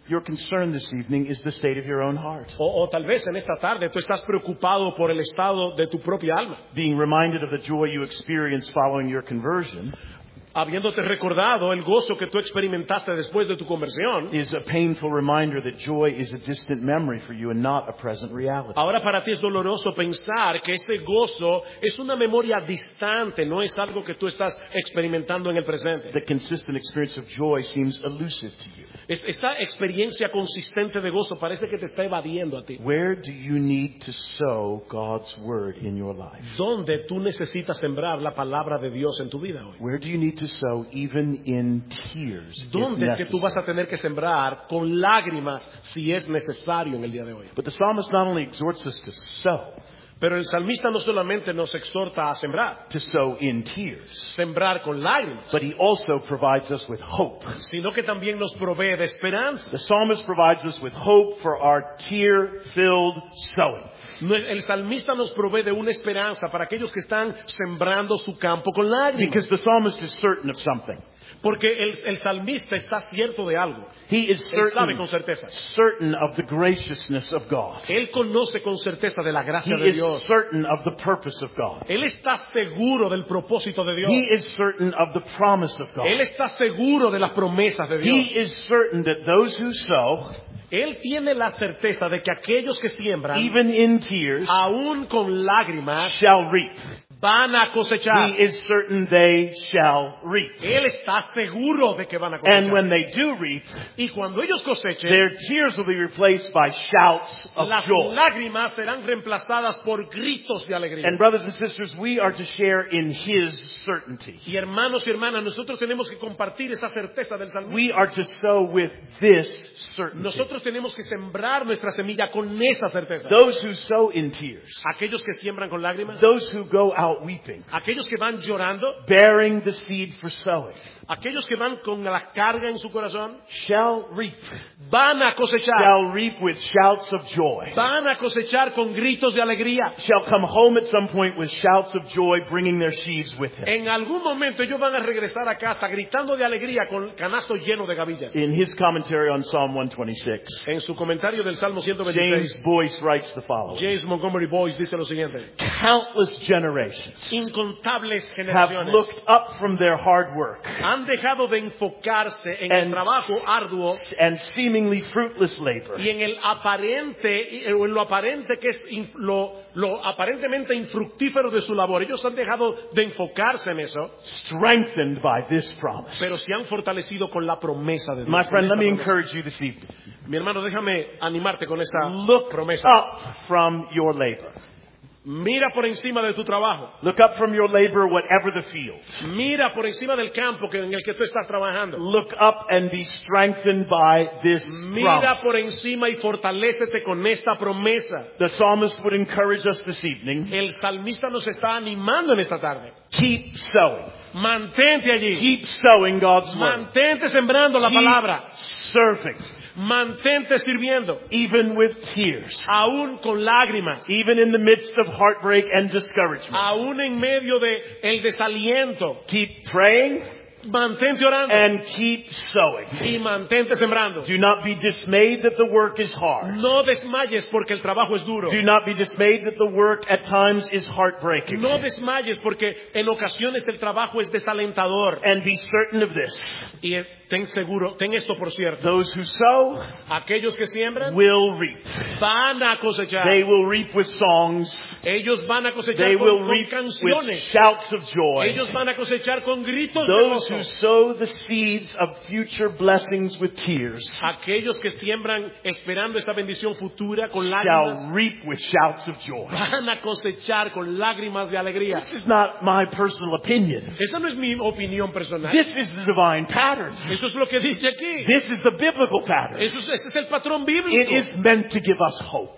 your concern this evening is the state of your own heart. O, o tal vez en esta tarde tú estás preocupado por el estado de tu propia alma. Being reminded of the joy you experienced following your conversion Habiéndote recordado el gozo que tú experimentaste después de tu conversión, is a painful reminder that joy is a distant memory for you and not a present reality. ahora para ti es doloroso pensar que ese gozo es una memoria distante, no es algo que tú estás experimentando en el presente. The consistent experience of joy seems elusive to you. Es- Esta experiencia consistente de gozo parece que te está evadiendo a ti. Where do you need to sow God's word in your life? ¿Dónde tú necesitas sembrar la palabra de Dios en tu vida hoy? Where do you need to sow even in tears? if ¿Dónde es que tú vas a necessary? tener que sembrar con lágrimas si es necesario en el día de hoy? But the psalmist not only exhorts us to sow, Pero el salmista no solamente nos exhorta a sembrar, to sow in tears, sembrar con lágrimas, but he also provides us with hope. sino que también nos provee de esperanza. The psalmist provides us with hope for our tear-filled sowing. No, el salmista nos provee de una esperanza para aquellos que están sembrando su campo con lágrimas. Because the psalmist is certain of something. Porque el, el salmista está cierto de algo. He is Él sabe certain, con certeza. certain of the graciousness of God. Él conoce con certeza de la gracia He de is Dios. certain of the purpose of God. Él está seguro del propósito de Dios. He is certain of the promise of God. Él está seguro de las promesas de Dios. He is certain that those who sow, Él tiene la certeza de que aquellos que siembran, even in tears, aún con lágrimas, shall reap. van a cosechar. He is certain they shall reap. Él está seguro de que van a And when cosechar. they do reap, Y cuando ellos cosechen, their tears will be replaced by shouts of las joy. lágrimas serán reemplazadas por gritos de alegría. And brothers and sisters, we are to share in His certainty. Y hermanos y hermanas, nosotros tenemos que compartir esa certeza del salmista. We are to sow with this certainty. Nosotros tenemos que sembrar nuestra semilla con esa certeza. Those who sow in tears, Aquellos que siembran con lágrimas, those who go out weeping, aquellos que van llorando, bearing the seed for sowing, aquellos que van con la carga en su corazón, shall reap, van a cosechar. shall reap with shouts of joy, Van a cosechar con gritos de alegría. shall come home at some point with shouts of joy, bringing their sheaves with him. En algún momento ellos van a regresar a casa gritando de alegría con canasto lleno de gavillas. In his commentary on Psalm one twenty-six, En su comentario del Salmo ciento veintiséis, James Boyce writes the following: James Montgomery Boyce dice lo siguiente: Countless generations incontables have generaciones looked up from their hard work han dejado de enfocarse en el And- trabajo arduo and seemingly fruitless labor y en el aparente o en lo aparente que es inf- lo, lo aparentemente infructífero de su labor. Ellos han dejado de enfocarse en eso, strengthened by this promise. pero se han fortalecido con la promesa de Dios. My con friend, esta let me promesa. encourage you this evening. Mi hermano, déjame animarte con esta Look promesa. up from your labor. Mira por encima de tu trabajo. Look up from your labor, whatever the field. Mira por encima del campo que, en el que tú estás trabajando. Look up and be strengthened by this Mira promise. por encima y fortalécete con esta promesa. The psalmist would encourage us this evening. El salmista nos está animando en esta tarde. Keep sowing. Mantente allí. Keep sowing God's word. Mantente sembrando la palabra. Keep serving. Mantente sirviendo. Even with tears. Aún con lágrimas. Even in the midst of heartbreak and discouragement. Aún en medio de el desaliento. Keep praying Mantente orando. and keep sowing. Y mantente sembrando. Do not be dismayed that the work is hard. No desmayes porque el trabajo es duro. Do not be dismayed that the work at times is heartbreaking. No desmayes porque en ocasiones el trabajo es desalentador. And be certain of this. Y eh, ten seguro, ten esto por cierto. Those who sow Aquellos que siembran will reap. van a cosechar. They will reap with songs. Ellos van a cosechar They con, will con reap with canciones. shouts of joy. Ellos van a cosechar con gritos de Those gozo. who sow the seeds of future blessings with tears Aquellos que siembran esperando esa bendición futura con lágrimas shall reap with shouts of joy. van a cosechar con lágrimas de alegría. This is not my personal opinion. Esa no es mi opinión personal. This is the divine pattern. Eso es lo que dice aquí. This is the biblical pattern. Eso es, ese es el patrón It bíblico. is meant to give us hope.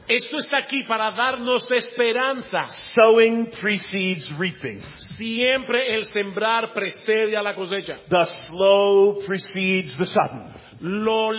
Esto está aquí para darnos esperanza. Sowing precedes reaping. Siempre el sembrar precede a la cosecha. The slow precedes the sudden. Lo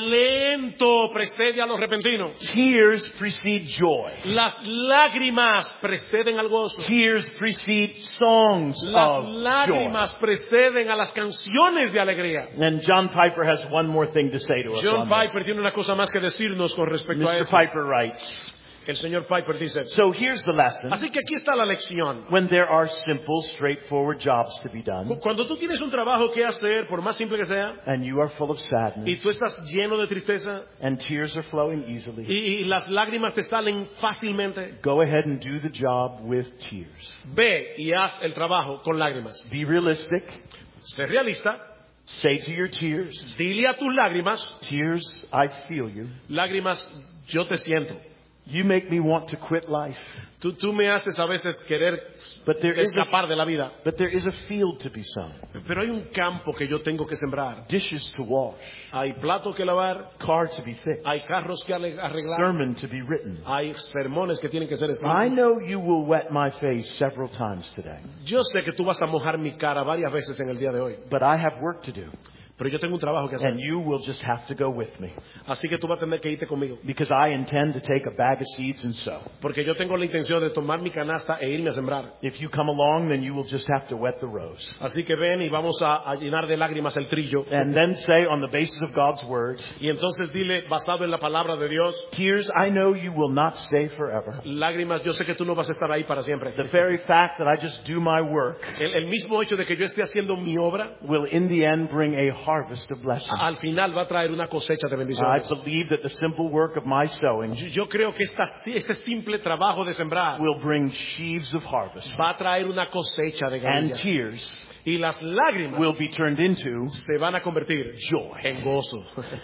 lento precede a lo repentino. Tears precede joy. Las lágrimas preceden al gozo. Tears precede songs Las of lágrimas joy. preceden a las canciones de alegría. And John Piper has one more thing to say to us John on this. Piper tiene una cosa más que decirnos con respecto a Mister eso. Piper writes, El señor Piper dice, so here's the lesson. así que aquí está la lección. When there are simple, straightforward jobs to be done, Cuando tú tienes un trabajo que hacer, por más simple que sea, and you are full of y sadness, tú estás lleno de tristeza, and tears are flowing easily, y, y las lágrimas te salen fácilmente, go ahead and do the job with tears. ve y haz el trabajo con lágrimas. Be realistic. Sé realista, Say to your tears, dile a tus lágrimas, tears, I feel you. lágrimas, yo te siento. You make me want to quit life. Tú, tú me haces a veces querer But there is a, escapar de la vida, but there is a field to be sown, pero hay un campo que yo tengo que sembrar. dishes to wash, Hay plato que lavar, car to be fixed, hay carros que ale- arreglar, sermon to be written. hay sermones que tienen que ser I escritos. know you will wet my face several times today, Yo sé que tú vas a mojar mi cara varias veces en el día de hoy, but I have work to do, pero yo tengo un trabajo que hacer. and you will just have to go with me, Así que tú vas a tener que irte conmigo, because I intend to take a bag of seeds and sow. porque yo tengo la intención de tomar mi canasta e irme a sembrar. If you come along, then you will just have to wet the rose. Así que ven y vamos a, a llenar de lágrimas el trillo. And then say, on the basis of God's word, Y entonces dile, basado en la palabra de Dios, tears, I know you will not stay forever. lágrimas, yo sé que tú no vas a estar ahí para siempre. The very fact that I just do my work El, el mismo hecho de que yo esté haciendo mi obra, will in the end bring a harvest of blessing. al final va a traer una cosecha de I bendiciones. believe that the simple work of my sowing Yo, yo creo que esta, este simple trabajo de sembrar will bring sheaves of harvest, va a traer una cosecha de and ganancia. tears Y las lágrimas will be turned into se van a convertir joy. en gozo.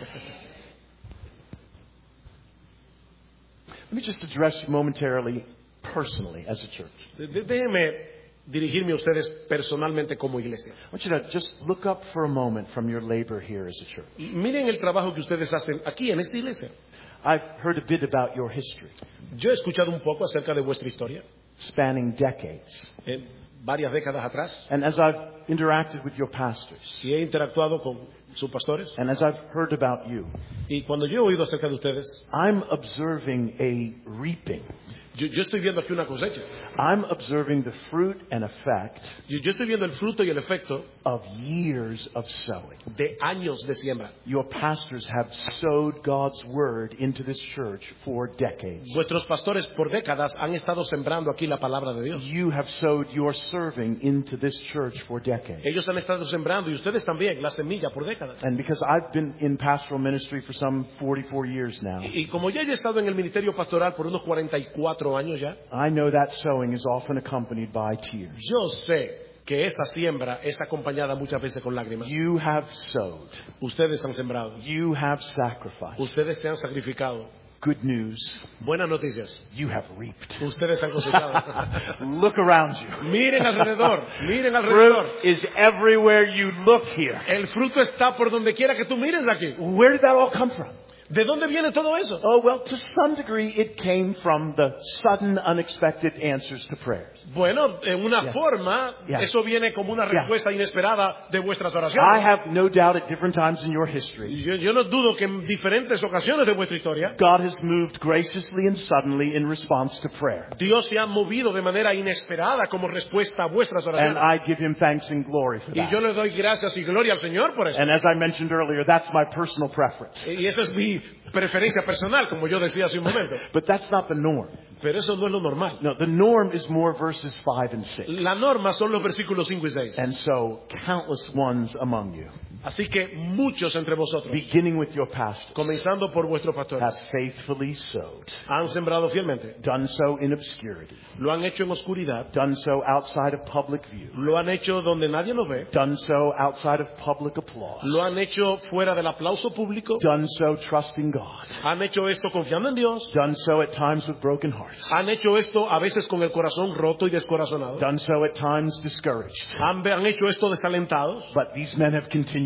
Let me just address you momentarily, personally, as a church. De- de- Déjenme dirigirme a ustedes personalmente como iglesia. I want you to just look up for a moment from your labor here as a church. Miren el trabajo que ustedes hacen aquí en esta iglesia. I've heard a bit about your history, Yo he escuchado un poco acerca de vuestra historia, spanning decades. eh, varias décadas atrás, And as I've interacted with your pastors, y he interactuado con sus pastores. and as I've heard about you, Y cuando yo he oído acerca de ustedes, I'm observing a reaping. yo, yo estoy viendo aquí una cosecha. I'm observing the fruit and effect Yo, yo estoy viendo el fruto y el efecto of years of sowing. de años de siembra. Your pastors have sowed God's word into this church for decades. Vuestros pastores por décadas han estado sembrando aquí la palabra de Dios. You have sowed your serving into this church for decades. Ellos han estado sembrando y ustedes también la semilla por décadas. And because I've been in pastoral ministry for some forty-four years now, Y como ya he estado en el ministerio pastoral por unos cuarenta y cuatro años ya, I know that sowing is often accompanied by tears. yo sé que esa siembra es acompañada muchas veces con lágrimas. You have sowed. Ustedes han sembrado, You have sacrificed. ustedes se han sacrificado. Good news. Buenas noticias, You have reaped. ustedes han cosechado. Look around you. Miren alrededor, miren alrededor. Fruit is everywhere you look here. El fruto está por donde quiera que tú mires aquí. Where did that all come from? ¿De dónde viene todo eso? Oh, well, to some degree it came from the sudden, unexpected answers to prayers. Bueno, en una Yeah. forma, Yeah. eso viene como una Yeah. respuesta inesperada de vuestras I oraciones. have no doubt at different times in your history, Yo, yo no dudo que en diferentes ocasiones de vuestra historia, God has moved graciously and suddenly in response to prayer. Dios se ha movido de manera inesperada como respuesta a vuestras And oraciones. I give him thanks and glory for Y yo that. le doy gracias y gloria al Señor por eso. And as I mentioned earlier, that's my personal preference. Y esa es mi preferencia personal, como yo decía hace un momento. But that's not the norm. Pero eso no es lo normal. No, the norm is more verses five and six. La norma son los versículos cinco y seis. And so, countless ones among you, Así que muchos entre vosotros, beginning with your pastors, comenzando por vuestros pastores, have faithfully sowed, han sembrado fielmente. done so in obscurity, Lo han hecho en oscuridad. done so outside of public view, Lo han hecho donde nadie lo ve. done so outside of public applause, Lo han hecho fuera del aplauso público. done so trusting God, Han hecho esto confiando en Dios. done so at times with broken hearts, Han hecho esto a veces con el corazón roto y descorazonado. done so at times discouraged. Han, han hecho esto desalentados. But these men have continued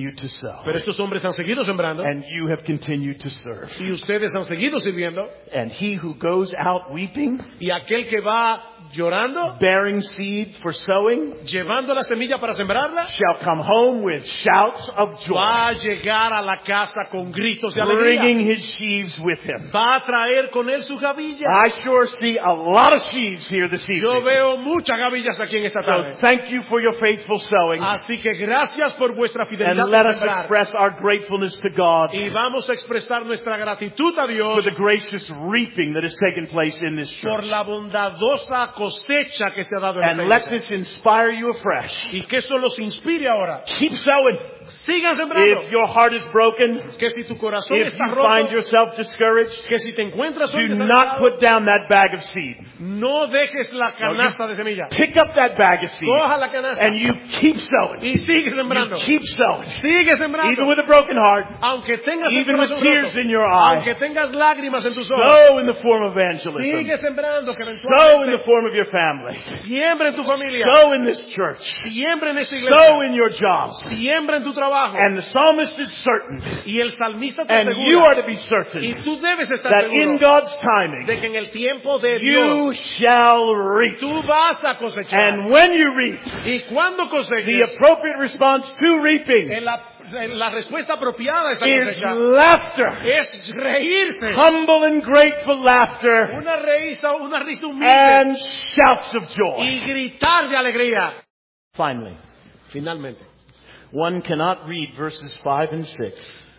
continued to sow. Pero estos hombres han seguido sembrando. And you have continued to serve. Y ustedes han seguido sirviendo. And he who goes out weeping, Y aquel que va llorando, bearing seed for sowing, llevando la semilla para sembrarla, shall come home with shouts of joy, va a llegar a la casa con gritos de bringing alegría. his sheaves with him. Va a traer con él sus gavillas. I sure see a lot of sheaves here this Yo evening. veo muchas gavillas aquí en esta So tarde. thank you for your faithful sowing. Así que gracias por vuestra fidelidad And let de us sembrar. express our gratefulness to God Y vamos a expresar nuestra gratitud a for Dios the gracious reaping that has taken place in this por church. la bondadosa cosecha que se ha dado en And esta let iglesia. this inspire you afresh. Y que eso los inspire ahora. Keep sowing. Sigan sembrando. If your heart is broken, Que si tu corazón if está you find roto, yourself discouraged, que si te encuentras hoy do not desanimado, put down that bag of seed. no dejes la canasta de semilla. Pick up that bag of seed Coja la canasta and you keep sowing. y sigue You sembrando. keep sowing. Sigue Even sembrando. with a broken heart, Aunque tengas el even with corazón tears roto, in your eye, aunque tengas lágrimas en tus ojos, sow in the form of evangelism. sigue sembrando que Sow in eventualmente the form of your family. siembra en tu familia, Sow in this church. siembra en esta Sow iglesia, in your job. siembra en tu trabajo. And the psalmist is certain, Y el salmista te and you asegura, are to be y certain, tú debes estar that in seguro God's timing, de que en el tiempo de you Dios shall reap. tú vas a cosechar. And when you reap, Y cuando the coseches, appropriate response to reaping en la, en la respuesta apropiada a esa is cosecha laughter. es reírse. Humble and grateful laughter Una risa, una risa humilde and shouts of joy. y gritar de alegría. Finally, Finalmente, one cannot read verses five and six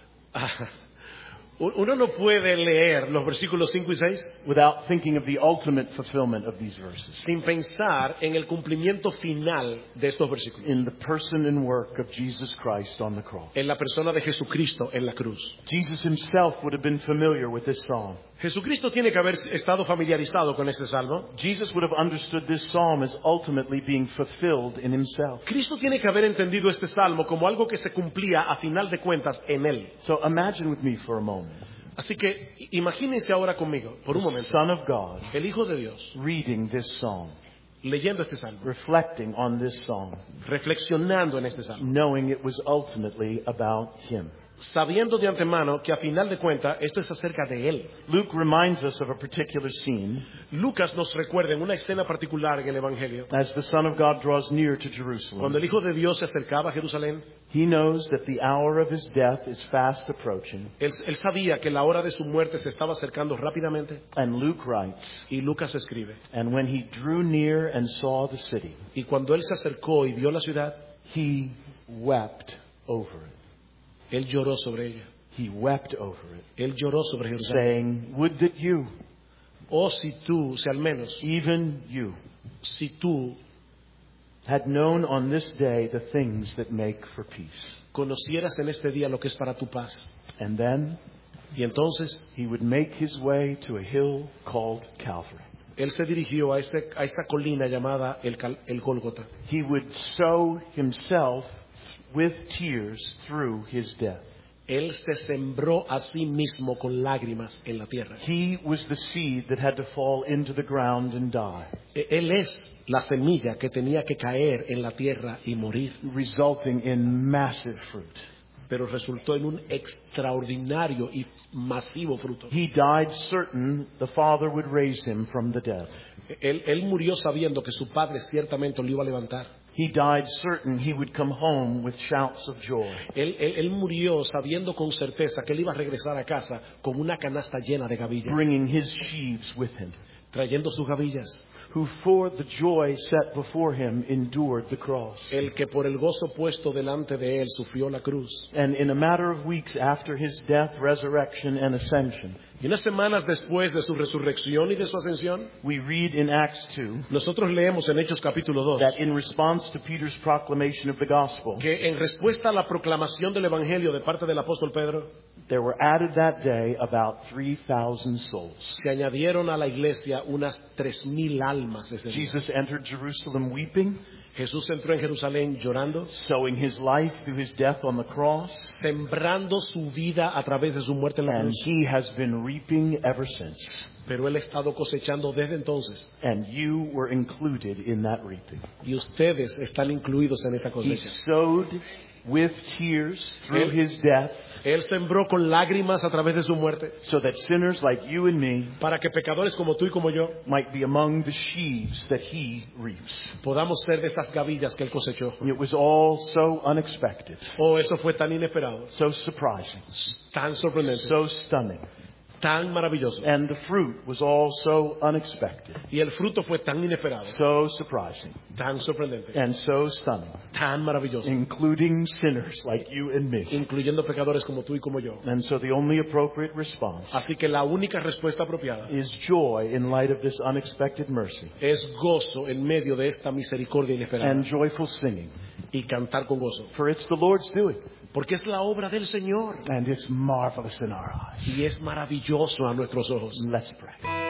uno no puede leer los versículos cinco y seis without thinking of the ultimate fulfillment of these verses sin pensar en el cumplimiento final de estos versículos. in the person and work of Jesus Christ on the cross. En la persona de Jesucristo en la cruz. Jesus himself would have been familiar with this psalm. Jesucristo tiene que haber estado familiarizado con este salmo. Jesus would have understood this psalm as ultimately being fulfilled in himself. Cristo tiene que haber entendido este salmo como algo que se cumplía a final de cuentas en él. So imagine with me for a moment. Así que imagínense ahora conmigo, por un The momento, Son of God el Hijo de Dios reading this psalm, leyendo este salmo, reflecting on this psalm, reflexionando en este salmo, knowing it was ultimately about him. sabiendo de antemano que a final de cuentas esto es acerca de él. Luke reminds us of a particular scene Lucas nos recuerda en una escena particular en el Evangelio, as the Son of God draws near to cuando Jerusalem. el Hijo de Dios se acercaba a Jerusalén. He knows that the hour of his death is fast approaching, Él, él sabía que la hora de su muerte se estaba acercando rápidamente, and Luke writes, y Lucas escribe, and when he drew near and saw the city, y cuando él se acercó y vio la ciudad, he wept over it. él lloró sobre ella. He wept over it, Él lloró sobre Jerusalén. saying, would that you, Oh, si tú, si al menos, even you, si tú had known on this day the things that make for peace. conocieras en este día lo que es para tu paz. And then Y entonces he would make his way to a hill called Calvary. él se dirigió a, ese, a esa colina llamada el, Cal- el Gólgota. He would sow himself with tears through his death. Él se sembró a sí mismo con lágrimas en la tierra. He was the seed that had to fall into the ground and die, E- Él es la semilla que tenía que caer en la tierra y morir, resulting in massive fruit. pero resultó en un extraordinario y masivo fruto. He died certain the Father would raise him from the dead. Él, él murió sabiendo que su padre ciertamente lo iba a levantar. He died certain he would come home with shouts of joy. Él, él, él murió sabiendo con certeza que él iba a regresar a casa con una canasta llena de gavillas, Bringing his sheaves with him, trayendo sus gavillas. who for the joy set before him endured the cross. El que por el gozo puesto delante de él sufrió la cruz. And in a matter of weeks after his death, resurrection, and ascension, Y unas semanas después de su resurrección y de su ascensión, we read in Acts two nosotros leemos en Hechos capítulo dos that in response to Peter's proclamation of the gospel, que en respuesta a la proclamación del Evangelio de parte del apóstol Pedro, there were added that day about three thousand souls. se añadieron a la iglesia unas tres mil almas ese día. Jesus entered Jerusalem weeping, Jesús entró en Jerusalén llorando, sowing his life through his death on the cross, sembrando su vida a través de su muerte en la and cruz. he has been reaping ever since. Pero él ha estado cosechando desde entonces. And you were included in that reaping. Y ustedes están incluidos en esa He cosecha. sowed with tears through Él- his death, Él sembró con lágrimas a través de su muerte so that sinners like you and me para que pecadores como tú y como yo might be among the sheaves that he reaps. podamos ser de esas gavillas que Él cosechó. It was all so unexpected, Oh, eso fue tan inesperado, so surprising, tan sorprendente, so stunning. tan maravilloso. And the fruit was all so unexpected, Y el fruto fue tan inesperado, so surprising, tan sorprendente, and so stunning, tan maravilloso, including sinners like you and me. incluyendo pecadores como tú y como yo. And so the only appropriate response Así que la única respuesta apropiada is joy in light of this unexpected mercy es gozo en medio de esta misericordia inesperada and joyful singing. y cantar con gozo. For it's the Lord's doing, Porque es la obra del Señor and it's marvelous in our eyes. y es maravilloso a nuestros ojos. Let's pray.